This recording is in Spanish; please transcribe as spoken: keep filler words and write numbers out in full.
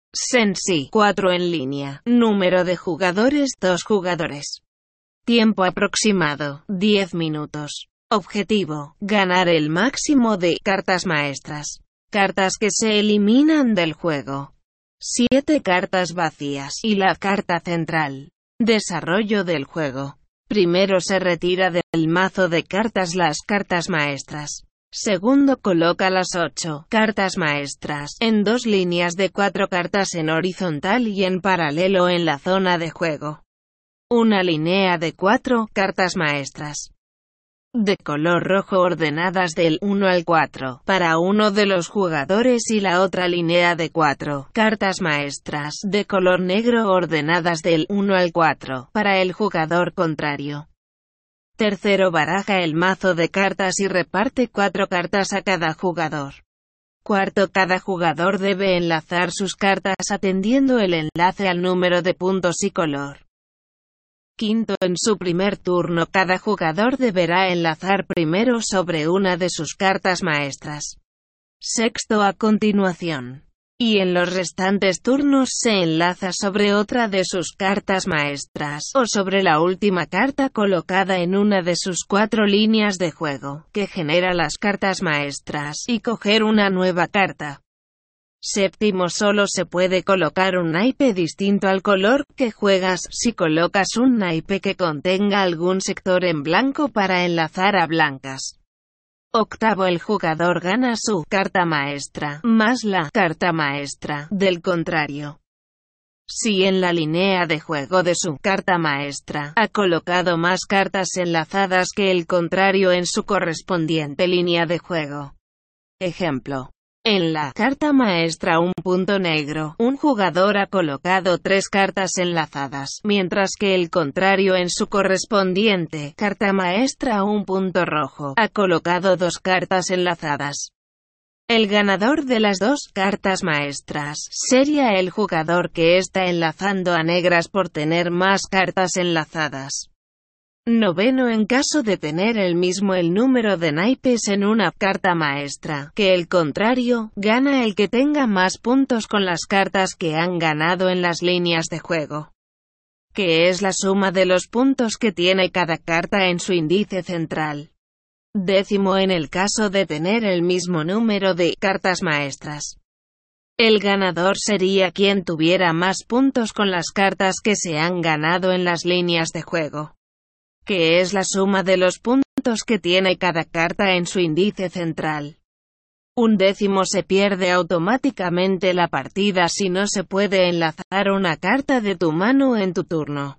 Sensi, cuatro en línea. Número de jugadores, dos jugadores. Tiempo aproximado, diez minutos. Objetivo, ganar el máximo de cartas maestras. Cartas que se eliminan del juego. siete cartas vacías y la carta central. Desarrollo del juego. Primero se retira del mazo de cartas las cartas maestras. Segundo coloca las ocho cartas maestras en dos líneas de cuatro cartas en horizontal y en paralelo en la zona de juego. Una línea de cuatro cartas maestras de color rojo ordenadas del uno al cuatro para uno de los jugadores y la otra línea de cuatro cartas maestras de color negro ordenadas del uno al cuatro para el jugador contrario. Tercero baraja el mazo de cartas y reparte cuatro cartas a cada jugador. Cuarto, cada jugador debe enlazar sus cartas atendiendo el enlace al número de puntos y color. Quinto, en su primer turno cada jugador deberá enlazar primero sobre una de sus cartas maestras. Sexto, a continuación. Y en los restantes turnos se enlaza sobre otra de sus cartas maestras, o sobre la última carta colocada en una de sus cuatro líneas de juego, que genera las cartas maestras, y coger una nueva carta. Séptimo, solo se puede colocar un naipe distinto al color que juegas si colocas un naipe que contenga algún sector en blanco para enlazar a blancas. Octavo, el jugador gana su carta maestra, más la carta maestra del contrario. Si en la línea de juego de su carta maestra ha colocado más cartas enlazadas que el contrario en su correspondiente línea de juego. Ejemplo. En la carta maestra un punto negro, un jugador ha colocado tres cartas enlazadas, mientras que el contrario en su correspondiente carta maestra un punto rojo, ha colocado dos cartas enlazadas. El ganador de las dos cartas maestras sería el jugador que está enlazando a negras por tener más cartas enlazadas. Noveno, en caso de tener el mismo el número de naipes en una carta maestra que el contrario, gana el que tenga más puntos con las cartas que han ganado en las líneas de juego, que es la suma de los puntos que tiene cada carta en su índice central. Décimo, en el caso de tener el mismo número de cartas maestras. El ganador sería quien tuviera más puntos con las cartas que se han ganado en las líneas de juego, que es la suma de los puntos que tiene cada carta en su índice central. Un décimo, se pierde automáticamente la partida si no se puede enlazar una carta de tu mano en tu turno.